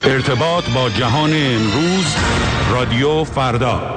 ارتباط با جهان امروز، رادیو فردا.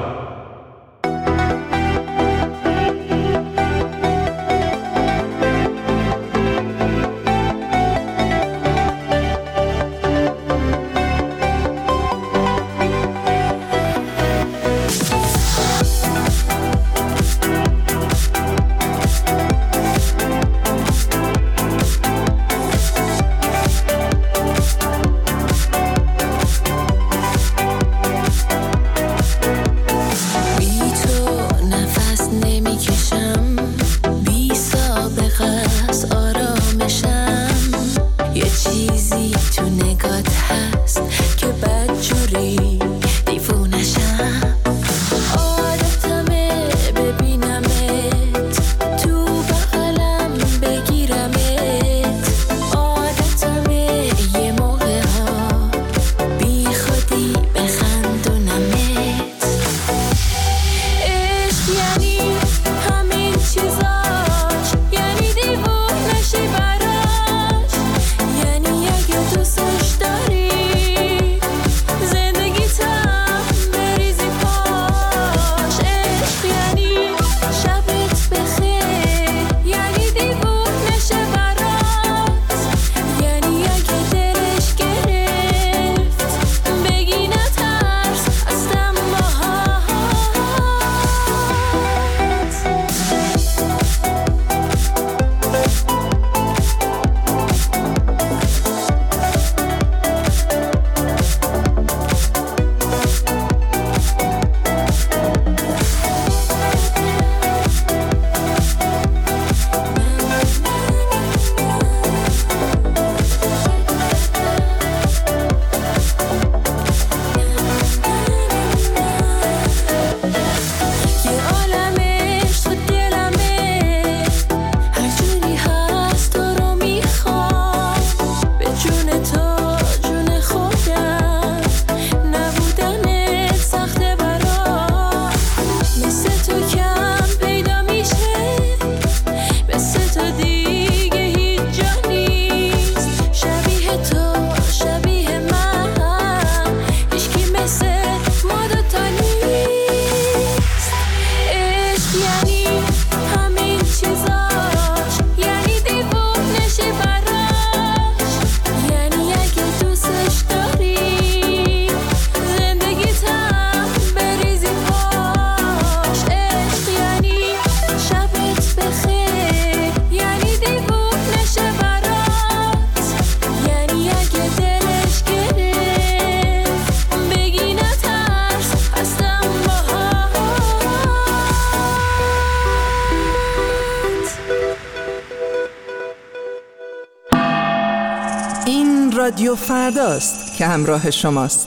رادیو فرداست که همراه شماست.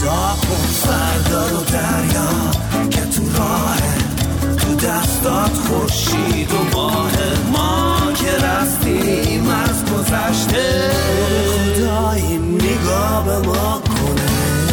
نگاه کن فردا رو دریا که تو راهه، تو دستات خورشید و ماه، ما که رفتیم از گذشته. خدا این نگاه به ما کنه.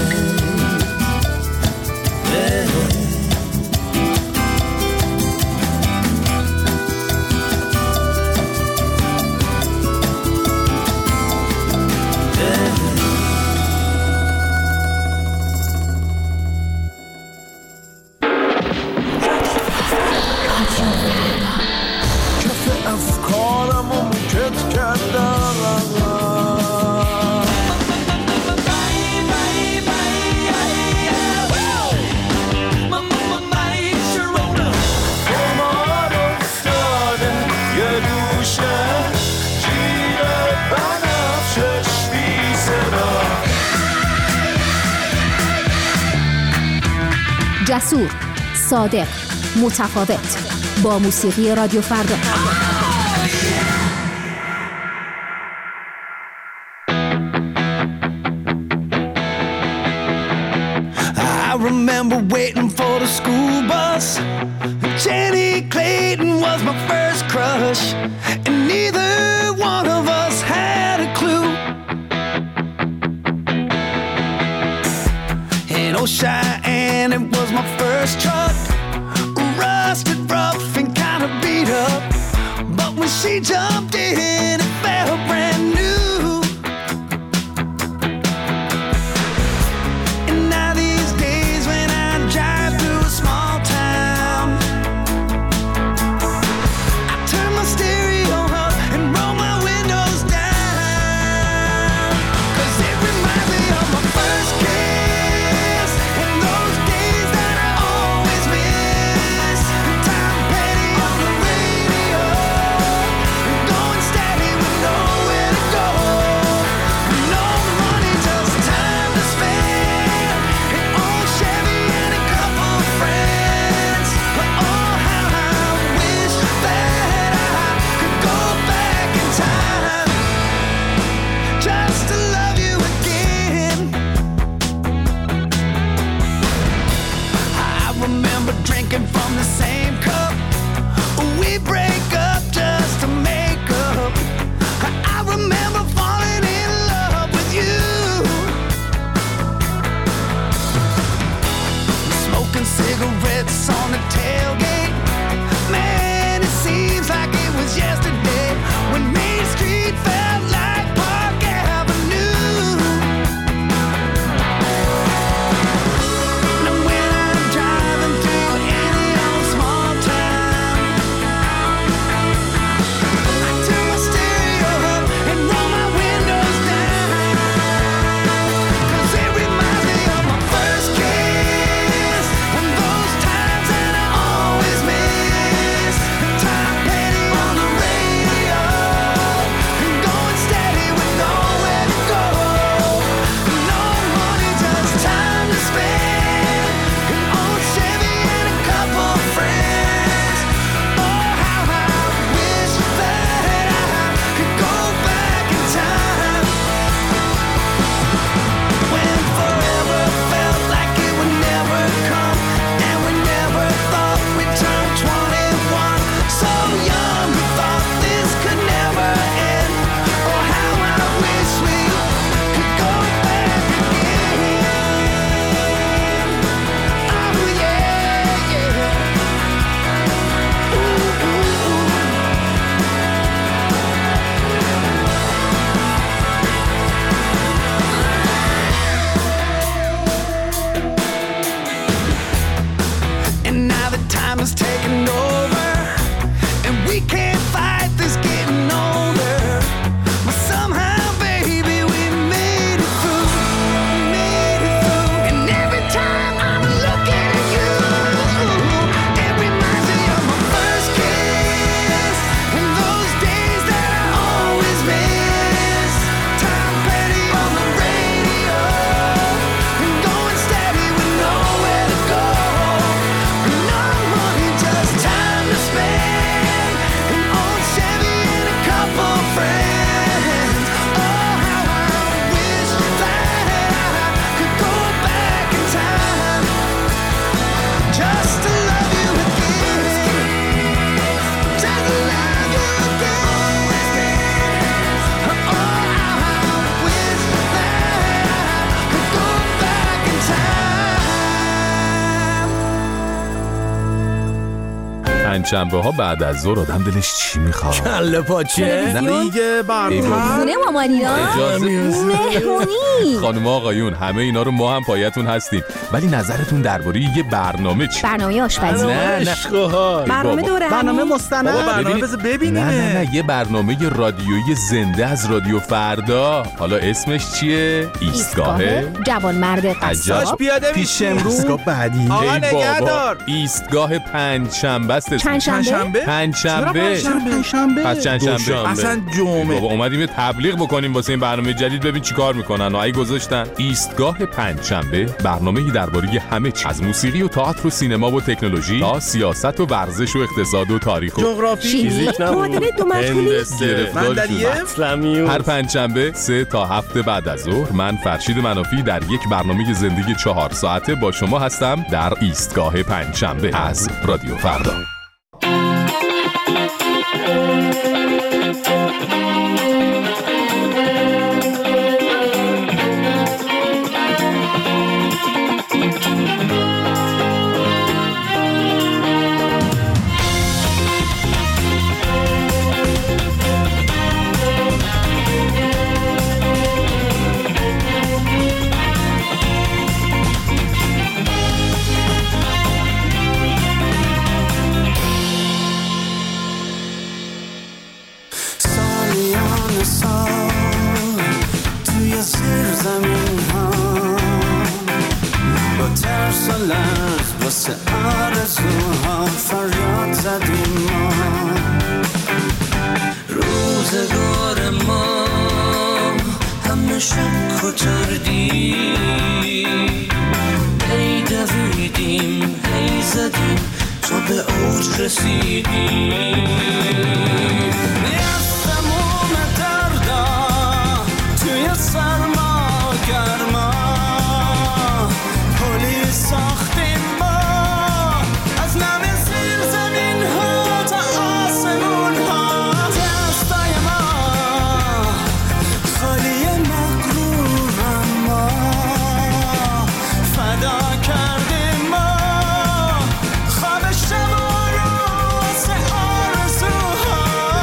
جسور، صادق، متفاوت، با موسیقی رادیو فردا. I remember waiting for the school bus. Jenny Clayton was my first crush, and neither one of us had a clue. In old Cheyenne, it was my first truck, rusted, rough, and kind of beat up. But when she jumped in, it felt brand new. And now these days when I drive through a small town, I turn my stereo up and roll my windows down, 'cause it reminds me of my first kiss and those days that I always miss. Tom Petty on the radio, going steady with nowhere to go. No money, just time to spend. An old Chevy and a couple of friends. But oh, how I wish that I could go back in time, just to love you again. I remember drinking from the same cup. We break up just to make up. I remember falling in love with you. Smoking cigarettes on the tailgate. Man, it seems like it was yesterday when Main Street felt like Park Avenue. Now when I'm driving through any old small town, I turn my stereo up and roll my windows down, 'cause it reminds me of my first kiss and those times that I always miss. Tom Petty on the radio, and going steady with nowhere to go. No money, just time to spend. An old Chevy and a couple of friends. Oh, how I wish that I could go back in time, when forever felt like it would never come, and we never thought we'd turn 21. So young, we thought this could never end. Oh, how I wish we could go back again. Oh, yeah, yeah. Ooh, ooh, ooh. And now the time is taking over, and we can't fight this getting older. But somehow, baby, we made it through, made it through. And every time I'm looking at you, it reminds me of my first kiss and those days that I always miss. Tom Petty on the radio, and going steady with nowhere to go. No money, just time پنجشنبه‌ها بعد از ظهر آدم دلش چی میخواد؟ کله پاچه دیگه برنامه خونه مامانینا اجازه مهمونی. خانم آقایون همه اینا رو ما هم پایتون هستیم، ولی نظرتون درباره یه برنامه چی؟ برنامه آشپزی. نه برنامه دوره برنامه مستند برنامه بذار ببینیم. نه یه برنامه رادیویی زنده از رادیو فردا. حالا اسمش چیه؟ ایستگاه جوانمرد قصاب. پیاده میشیم رو بعدی. آقا نگهدار. ایستگاه پنجشنبه است. چندشنبه؟ پنجشنبه. پس چندشنبه. اصلا جمعه. بابا اومدیم یه تبلیغ بکنیم واسه این برنامه جدید، ببین چیکار میکنن. ای گذاشتن ایستگاه پنجشنبه، برنامه‌ای درباره همه چیز، از موسیقی و تئاتر و سینما و تکنولوژی تا سیاست و ورزش و اقتصاد و تاریخ و جغرافی، فیزیک، معادله دو مجهولی، هر پنجشنبه 3 تا 7 بعد از ظهر من فرشید منافی در یک برنامه زندگی 4 ساعته با شما هستم در ایستگاه پنجشنبه از رادیو فردا. واسه آرزوها فریاد زدیم ما، روزگار ما همه شک و تردیم، هی دویدیم هی زدیم تا به اوج رسیدیم. از تموم دردا توی سرما گرما پلی ساختیم ما، از نم زیر زمین ها تا آسمون ها، دستای ما خالی مغرور ما، فدا کردیم ما خواب شبا رو واسه آرزوها.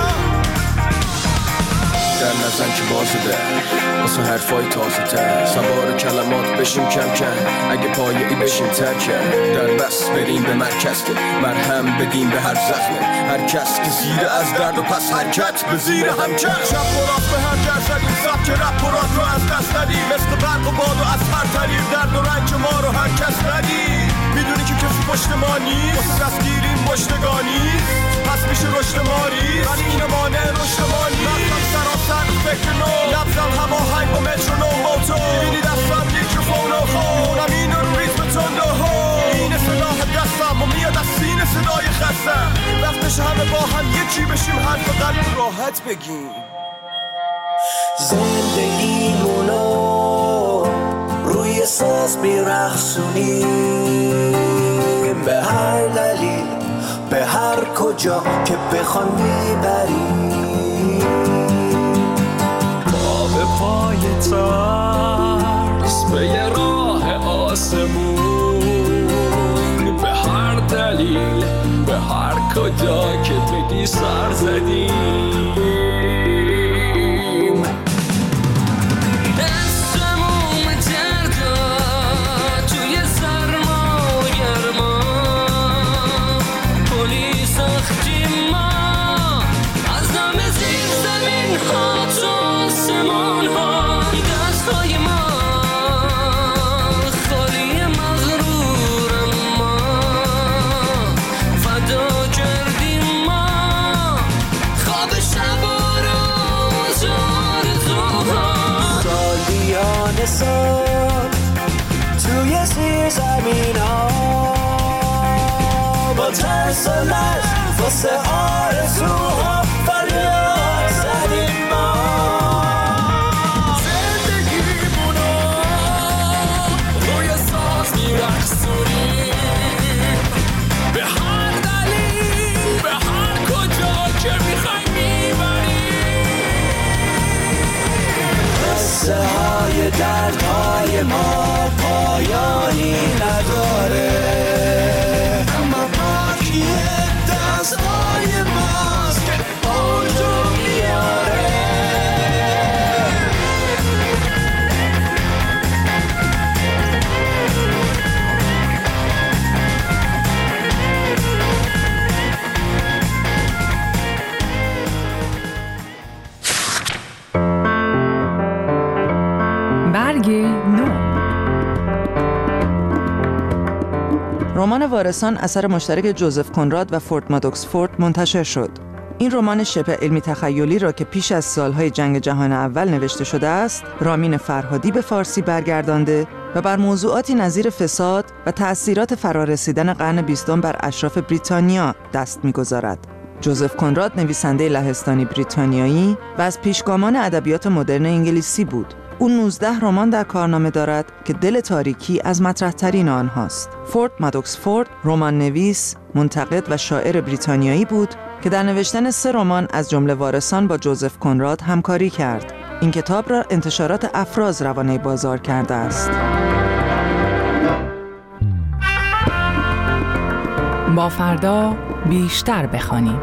در نزن که بازده واسه حرفای تازه تر، سوار کلمات بشیم کم کم، اگه پایه‌ای بشیم ترکم، در بس بریم به مرکز که مرهم بدیم به هر زخمه، هر کس که زیر از درد و پس حرکت به زیر هم کرد. شب و راست به هم جر زدیم، سب که رپ و رات رو از دست ندیم، مثل برق و باد و از هر طریق درد و رنج ما رو هر کس ندیم. میدونی که کسی پشت ما نیست، واسه دستگیریم پشتگانی، پس میشه رشد ماری، ولی این مانع رشد ما نیست. رفتم سراسر فکر نو، نبزم هوا هنگ با مترونوم موتور، میبینی دستم میکروفون و خونم این رو ریتم تنده ها، این سلاح دستم و میاد از سینه صدای خستم، وقتش همه با هم یکی بشیم، حرف قلب راحت بگیم. زندگیمونو روی ساز میرخصونیم، به هر دلیل به هر کجا که بخوان میبریم، با به پای ترس به یه راه آسمون، به هر دلیل به هر کجا که بگی سر زدیم. توی زیر زمین ها با ترس و لرز واسه آرزوها فریاد زدیم ما. زندگیمونو روی ساز میرخصونیم، به هر دلیل به هر کجا که میخوای میبریم. قصه های دردهای ما پایانی نداره، اما باقی آهنگ نو. رمان وارثان اثر مشترک جوزف کنراد و فورد مادوکس فورد منتشر شد. این رمان شبه علمی تخیلی را که پیش از سالهای جنگ جهان اول نوشته شده است، رامین فرهادی به فارسی برگردانده و بر موضوعاتی نظیر فساد و تأثیرات فرارسیدن قرن 20 بر اشراف بریتانیا دست می‌گذارد. جوزف کنراد نویسنده لهستانی بریتانیایی و از پیشگامان ادبیات مدرن انگلیسی بود. او 19 رمان در کارنامه دارد که دل تاریکی از مطرح‌ترین آنهاست. فورد مادوکس فورد رمان نویس، منتقد و شاعر بریتانیایی بود که در نوشتن 3 رمان از جمله وارثان با جوزف کنراد همکاری کرد. این کتاب را انتشارات افراز روانه بازار کرده است. با فردا بیشتر بخوانیم.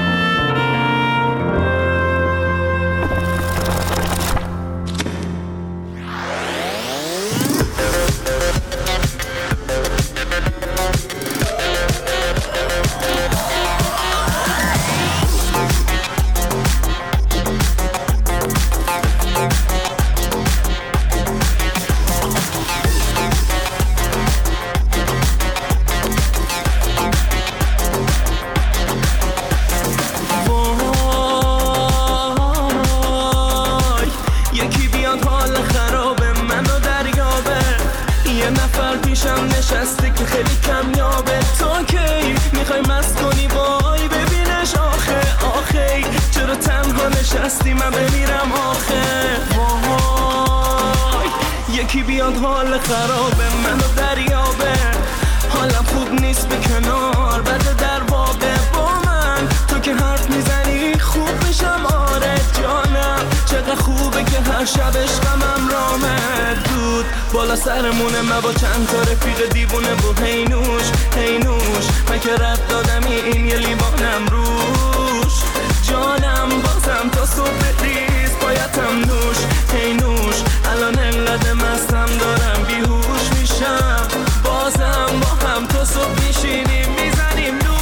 یکی بیاد حال خرابه منو دریابه، حالم خوب نیست به کنار بده در بابه با من تو که حرف میزنی خوب میشم آره جانم، چقدر خوبه که هر شب عشقم رامه دود بالا سرمونه من با چند تا رفیق دیوونه و هینوش هینوش من که رد دادمی این یه لیوانم روش جانم بازم تا صبح ریز بایدم نوش هینوش الان انقدر مستم دارم بیهوش میشم بازم با هم تا صبح میشینیم میزنیم نوش.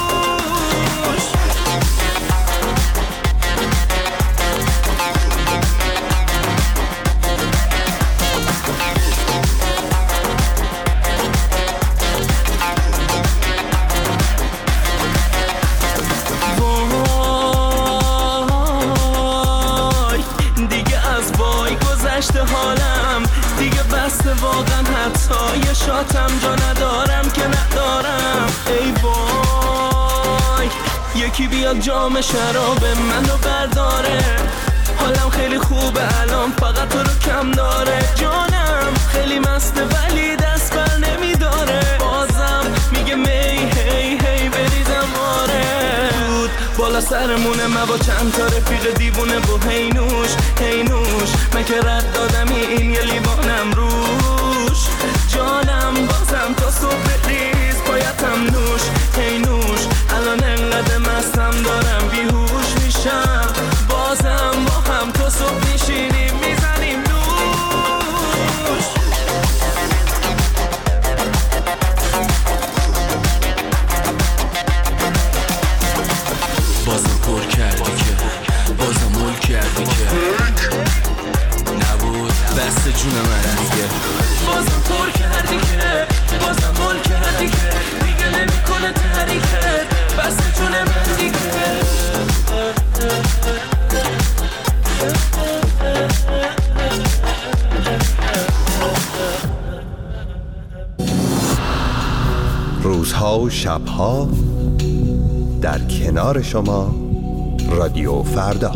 حالم دیگه بسته واقعا حتی یه شاتم جا ندارم که ندارم ای وای یکی بیاد جام شراب منو برداره حالم خیلی خوبه الان فقط تو رو کم داره جانم خیلی مسته ولی دست بر نمیداره بازم میگه می هی هی بریزم آره دود بالا سرمونه من با چند تا رفیق دیوونه و هینوش هینوش من که رد دادمی این یه لیوانم روش جانم بازم تا صبح ریز پایتم نوش هینوش الان انقدر مستم دارم بیهوش میشم بازم با هم تا صبح میشینیم میزنیم نوش. بازم پر کردی که بازم مول کردی که نبود بسته جون من دیگه بازم پر کردی که بازم مول کردی که دیگه نمیکنه تحریکت بسته جون من دیگه روزها و شبها در کنار شما رادیو فردا.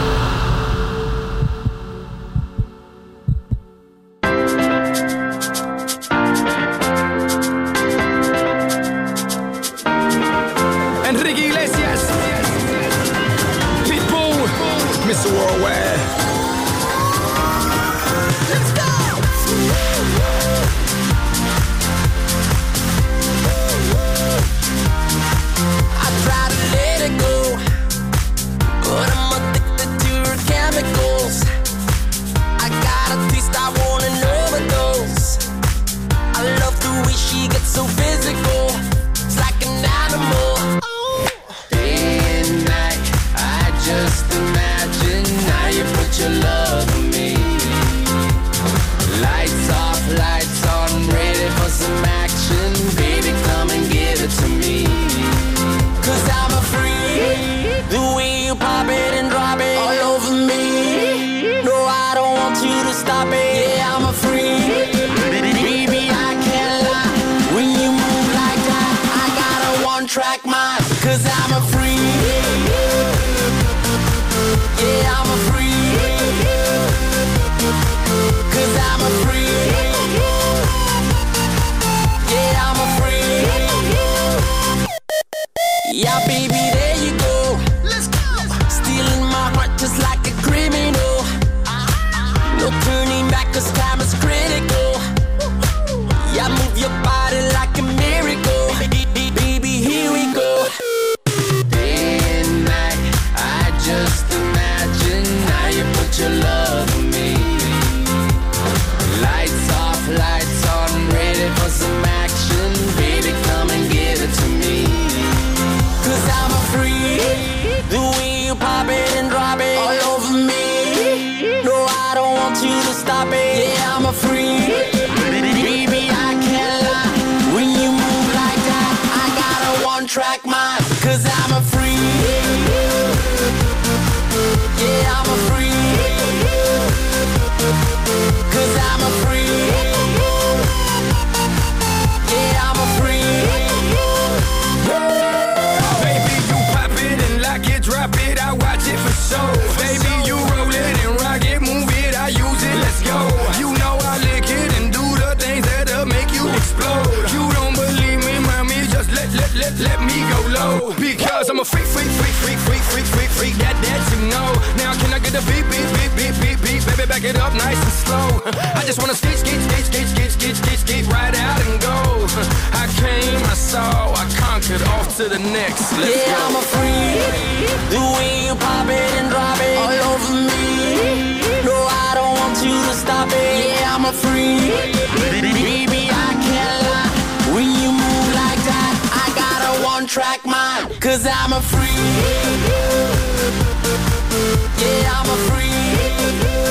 Enrique Iglesias, Pitbull, Mr. Worldwide. Let's go! I try to let it go, but I'm addicted to her chemicals. I got a taste, I want an overdose. I love the way she gets so physical. It's like an animal. Day and night, I just imagine how you put your love on me. track mind, 'cause I'm a freak. Yeah, I'm a freak. 'Cause I'm a freak. Yeah, I'm a freak. Yeah, baby, there you go. Let's go. Stealing my heart just like a criminal. No turning back 'cause time is critical. Yeah, move your body like a miracle. Baby, here we go. Day and night, I just imagine how you put your love on me. Lights off, lights on, ready for some action. Baby, come and give it to me. 'Cause I'm a freak. The way you pop it and drop it all over me. No, I don't want you to stop it. Yeah, I'm a freak. Baby, I can't lie. When you move like that, I got a one-track mind. 'Cause I'm a freak. Yeah, I'm a freak. 'Cause I'm a freak. Yeah, I'm a freak. Baby, you pop it and lock it, drop it, I watch it for show. Baby, you roll it and rock it, move it, I use it, let's go. You know I lick it and do the things that'll make you explode. You don't believe me, mommy, just let me go low. Because I'm a freak, that you know. Now can I get a beat, baby, back it up nice and slow. I just wanna skate right out and go. I came, I saw, I conquered, off to the next. Let's yeah, go. I'm a freak. The way you pop it and drop it all over me. No, I don't want you to stop it. Yeah, I'm a freak. Baby, I can't lie. When you move like that, I got a one-track mind. 'Cause I'm a freak. Yeah, I'm a freak.